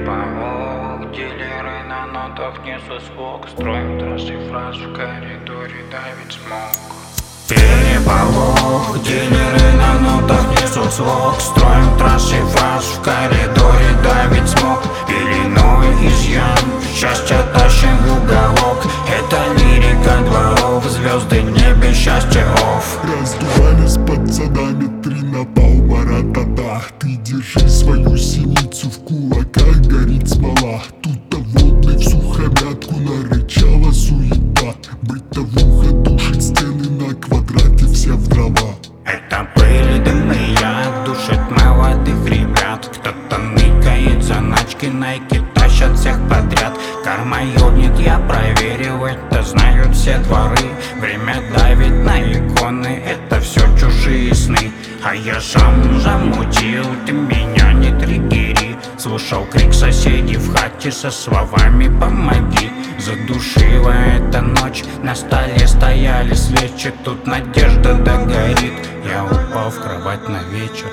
Переполох, дилеры на нотах несут звук. Строим трассы фраз в коридоре, давит смог. Переполох, дилеры на нотах несут звук. Строим трассы фраз в коридоре, давит смог. Пеленой изъян, счастье тащим в уголок. Это лирика дворов, звезды в небе, счастье офф. Раздувались пацанами, 3 напалма, ра-та-та. Ты держи свою синицу в кулаках, горит смола. Тут-то водный в сухомятку нарычала суета. Бытовуха душит стены на квадрате, все в дрова. Это пыль, дым и яд душит молодых ребят. Кто-то ныкает заначки, найки тащат всех подряд. Карма ёбнет, я проверил, это знают все дворы. Время давит на иконы, это все чужие сны. А я сам замутил, ты меня не триггери. Слушал крик соседей в хате со словами «помоги». Задушила эта ночь, на столе стояли свечи. Тут надежда догорит, я упал в кровать на вечер.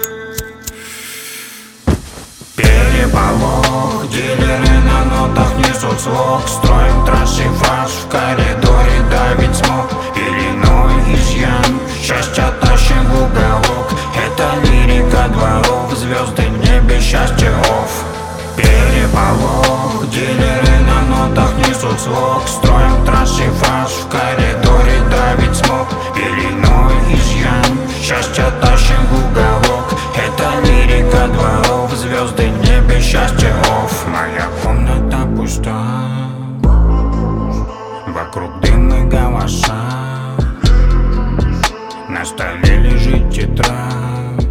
Переполох, дилеры на нотах несут звук. Строим трассы фраз в коридоре, давит смог. Пеленой изъян, счастье тащим в уголок. Это лирика дворов, звезды в небе, счастье офф. Переполох, дилеры на нотах несут звук. Строим трассы фраз в коридоре, давит смог. Пеленой изъян, счастье тащим в уголок. Это лирика дворов, звезды в небе, счастье офф. Моя комната пуста, вокруг дым и голоса. На столе лежит тетрадь,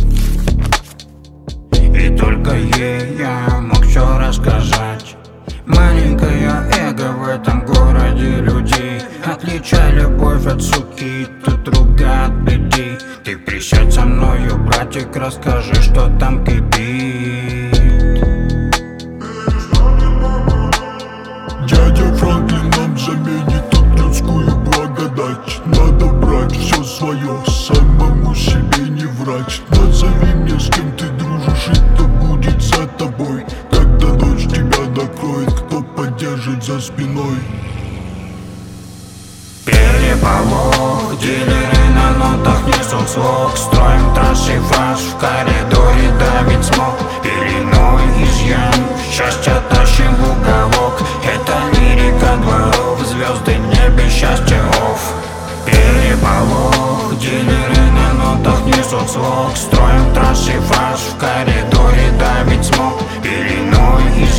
и только ей я мог все рассказать. Маленькое эго в этом городе людей. Отличай любовь от суки, тут друга от беды. Ты присядь со мною, братик, расскажи, что там кипит. Дядя Франклин нам заменит тут людскую благодать. Надо брать все свое, самому себе не врать. Назови мне, с кем ты дружишь, и кто будет за тобой. Когда ночь тебя накроет, кто поддержит за спиной. Переполох, дилеры на нотах несут звук. Строим трассы фраз в коридоре, давит смог. Пеленой изъян, счастье тащим в уголок. Это лирика дворов, звезды в небе, счастье офф. Переполох, дилеры на нотах несут звук. Строим трассы фраз в коридоре, давит смог. Пеленой изъян,